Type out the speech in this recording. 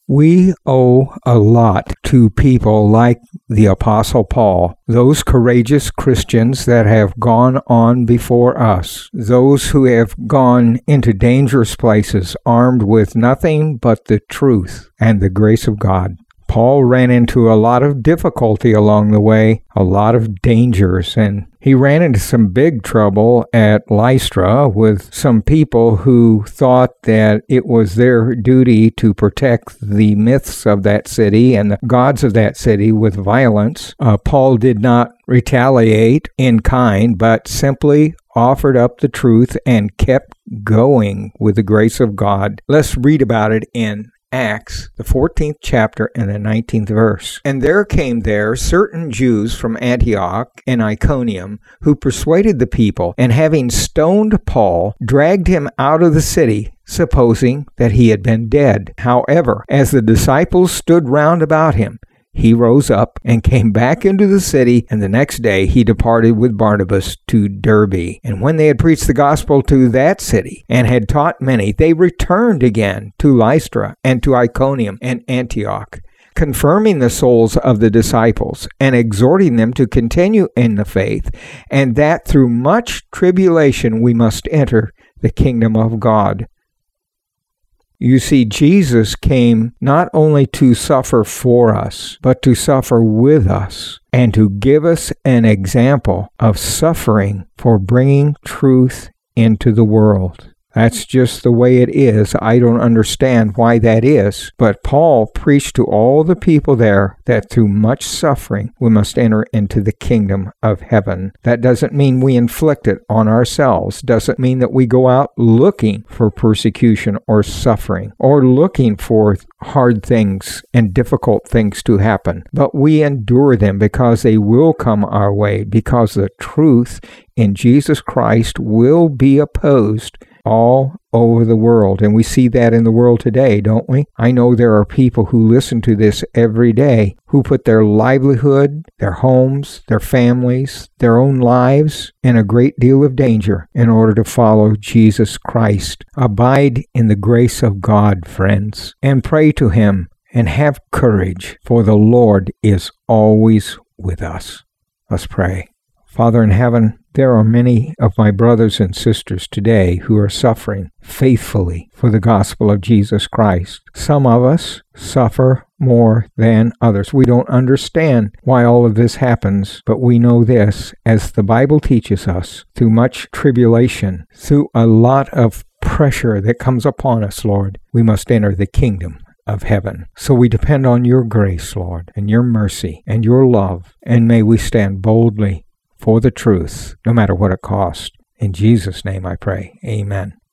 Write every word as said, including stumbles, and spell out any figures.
We owe a lot to people like the Apostle Paul, those courageous Christians that have gone on before us, those who have gone into dangerous places armed with nothing but the truth and the grace of God. Paul ran into a lot of difficulty along the way, a lot of dangers, and he ran into some big trouble at Lystra with some people who thought that it was their duty to protect the myths of that city and the gods of that city with violence. Uh, Paul did not retaliate in kind, but simply offered up the truth and kept going with the grace of God. Let's read about it in Acts, the fourteenth chapter and the nineteenth verse. And there came there certain Jews from Antioch and Iconium, who persuaded the people, and having stoned Paul, dragged him out of the city, supposing that he had been dead. However, as the disciples stood round about him, he rose up and came back into the city, and the next day he departed with Barnabas to Derbe. And when they had preached the gospel to that city, and had taught many, they returned again to Lystra, and to Iconium, and Antioch, confirming the souls of the disciples, and exhorting them to continue in the faith, and that through much tribulation we must enter the kingdom of God. You see, Jesus came not only to suffer for us, but to suffer with us, and to give us an example of suffering for bringing truth into the world. That's just the way it is. I don't understand why that is. But Paul preached to all the people there that through much suffering we must enter into the kingdom of heaven. That doesn't mean we inflict it on ourselves. Doesn't mean that we go out looking for persecution or suffering or looking for hard things and difficult things to happen. But we endure them because they will come our way, because the truth in Jesus Christ will be opposed all over the world. And we see that in the world today, don't we? I know there are people who listen to this every day who put their livelihood, their homes, their families, their own lives in a great deal of danger in order to follow Jesus Christ. Abide in the grace of God, friends, and pray to Him and have courage, for the Lord is always with us. Let's pray. Father in heaven, there are many of my brothers and sisters today who are suffering faithfully for the gospel of Jesus Christ. Some of us suffer more than others. We don't understand why all of this happens, but we know this, as the Bible teaches us, through much tribulation, through a lot of pressure that comes upon us, Lord, we must enter the kingdom of heaven. So we depend on your grace, Lord, and your mercy and your love, and may we stand boldly for the truth, no matter what it costs. In Jesus' name I pray. Amen.